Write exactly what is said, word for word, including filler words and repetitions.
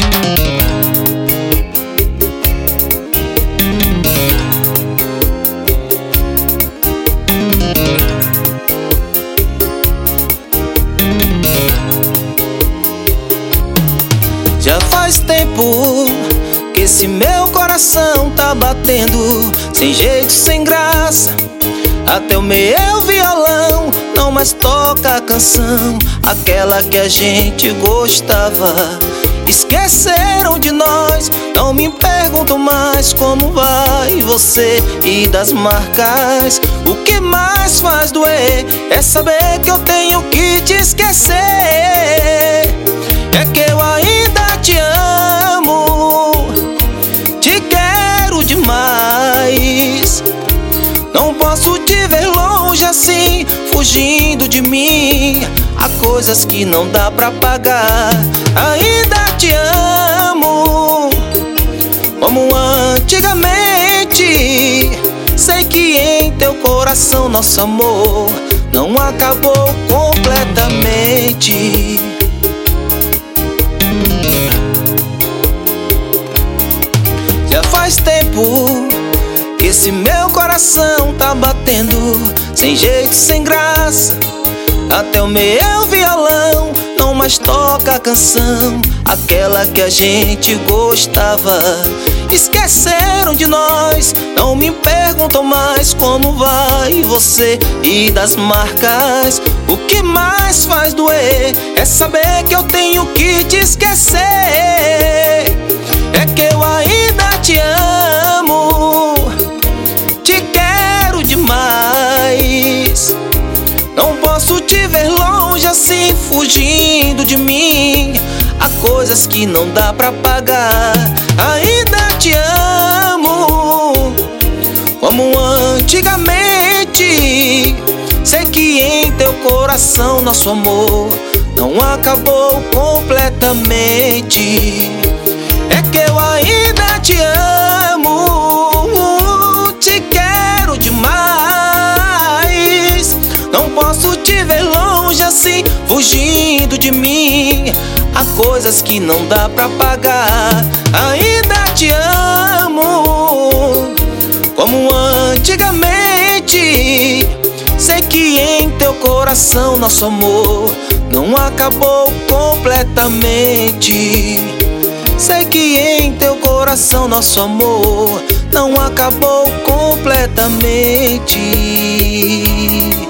Já faz tempo que esse meu coração tá batendo sem jeito, sem graça. Até o meu violão não mais toca a canção, aquela que a gente gostava. Esqueceram de nós, não me perguntam mais como vai você e das marcas. O que mais faz doer é saber que eu tenho que te esquecer. É que eu ainda te amo, te quero demais. Não posso te ver longe assim, fugindo de mim. Há coisas que não dá pra pagar. Ainda te amo como antigamente. Sei que em teu coração nosso amor não acabou completamente. Já faz tempo que esse meu coração tá batendo sem jeito, sem graça. Até o meu violão não mais toca a canção, aquela que a gente gostava. Esqueceram de nós, não me perguntam mais como vai você e das marcas. O que mais faz doer é saber que eu tenho que te esquecer. É que eu ainda te amo, te quero demais. Não posso te ver longe assim, fugindo de mim. Há coisas que não dá pra pagar. Ainda te amo como antigamente. Sei que em teu coração nosso amor não acabou completamente. É que eu ainda te amo, te quero demais. Não posso te ver longe assim, fugindo de mim. Há coisas que não dá pra pagar. Ainda te amo como antigamente. Sei que em teu coração nosso amor não acabou completamente. Sei que em teu coração nosso amor não acabou completamente.